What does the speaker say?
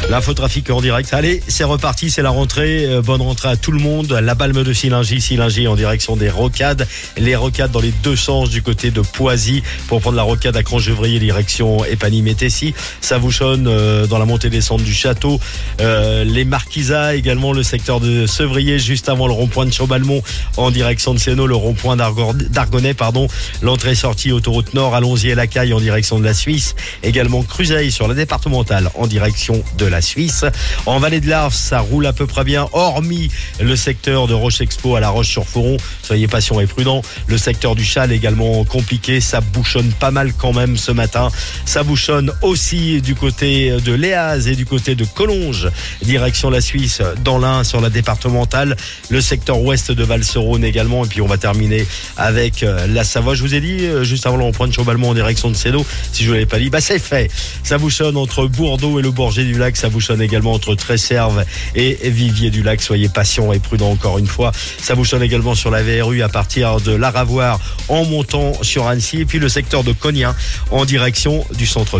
L'infotrafic en direct. Allez, c'est reparti, c'est la rentrée. Bonne rentrée à tout le monde. La Balme de Sillingy en direction des Rocades. Les Rocades dans les deux sens du côté de Poisy pour prendre la rocade à Crangevrier, direction Épany-Métessy. Savouchonne dans la montée-descente du château. Les Marquisats également, le secteur de Sevrier juste avant le rond-point de Chaubalmont en direction de Sénaux, le rond-point d'Argonnet, l'entrée-sortie autoroute Nord, Allonzier-Lacaille en direction de la Suisse. Également Cruzeil sur la départementale en direction de la Suisse. En Vallée de l'Arve, ça roule à peu près bien, hormis le secteur de Roche-Expo à La Roche-sur-Foron. Soyez patients et prudents. Le secteur du Châle également compliqué. Ça bouchonne pas mal quand même ce matin. Ça bouchonne aussi du côté de Léaz et du côté de Collonges, direction la Suisse, dans l'Ain sur la départementale. Le secteur ouest de Val-Serone également. Et puis on va terminer avec la Savoie. Je vous ai dit, juste avant le rond-point de Chaubalmont en direction de Sénaux, si je ne l'avais pas dit, c'est fait. Ça bouchonne entre Bourdeaux et le Bourget du Lac. Ça bouchonne également entre Tresserve et Vivier du Lac. Soyez patients et prudents encore une fois. Ça bouchonne également sur la VRU à partir de l'Aravoir en montant sur Annecy. Et puis le secteur de Cognin en direction du centre.